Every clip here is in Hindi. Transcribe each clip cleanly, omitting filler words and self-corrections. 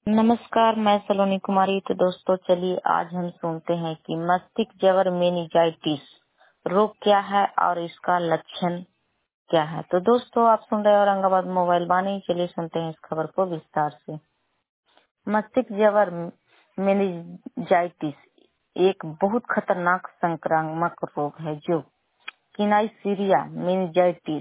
नमस्कार, मैं सलोनी कुमारी। तो दोस्तों चलिए आज हम सुनते हैं कि मस्तिष्क ज्वर मेनिंजाइटिस रोग क्या है और इसका लक्षण क्या है। तो दोस्तों आप सुन रहे हैं औरंगाबाद मोबाइल वाणी। चलिए सुनते हैं इस खबर को विस्तार से। मस्तिष्क ज्वर मेनिंजाइटिस एक बहुत खतरनाक संक्रामक रोग है जो किनाइसीरिया मेनिंजाइटिस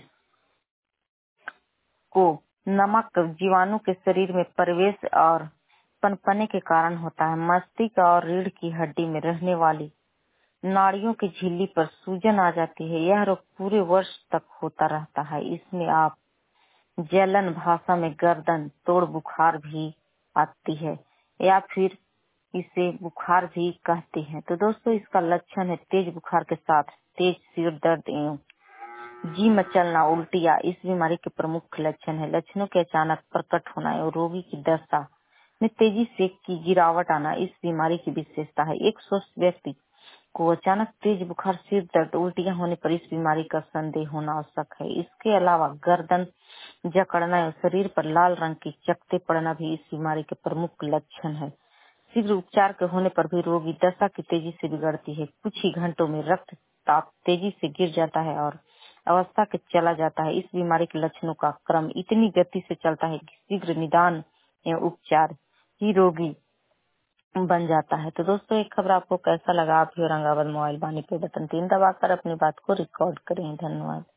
को नमक जीवाणु के शरीर में प्रवेश और पनपने के कारण होता है। मस्तिष्क और रीढ़ की हड्डी में रहने वाली नाड़ियों की झिल्ली पर सूजन आ जाती है। यह रोग पूरे वर्ष तक होता रहता है। इसमें आप जलन, भाषा में गर्दन तोड़ बुखार भी आती है या फिर इसे बुखार भी कहते हैं। तो दोस्तों इसका लक्षण है तेज बुखार के साथ तेज सिर दर्द एवं जी मचलना, उल्टियाँ इस बीमारी के प्रमुख लक्षण है। लक्षणों के अचानक प्रकट होना और रोगी की दशा में तेजी से की गिरावट आना इस बीमारी की विशेषता है। एक स्वस्थ व्यक्ति को अचानक तेज बुखार, सिर दर्द, उल्टियाँ होने पर इस बीमारी का संदेह होना आवश्यक है। इसके अलावा गर्दन जकड़ना और शरीर पर लाल रंग के चकत्ते पड़ना भी इस बीमारी के प्रमुख लक्षण है। शीघ्र उपचार के होने पर भी रोगी दशा की तेजी से बिगड़ती है। कुछ ही घंटों में रक्तचाप तेजी से गिर जाता है और अवस्था के चला जाता है। इस बीमारी के लक्षणों का क्रम इतनी गति से चलता है कि शीघ्र निदान या उपचार ही रोगी बन जाता है। तो दोस्तों एक खबर आपको कैसा लगा? आप भी औरंगाबाद मोबाइल वाणी पे बटन 3 दबाकर अपनी बात को रिकॉर्ड करें। धन्यवाद।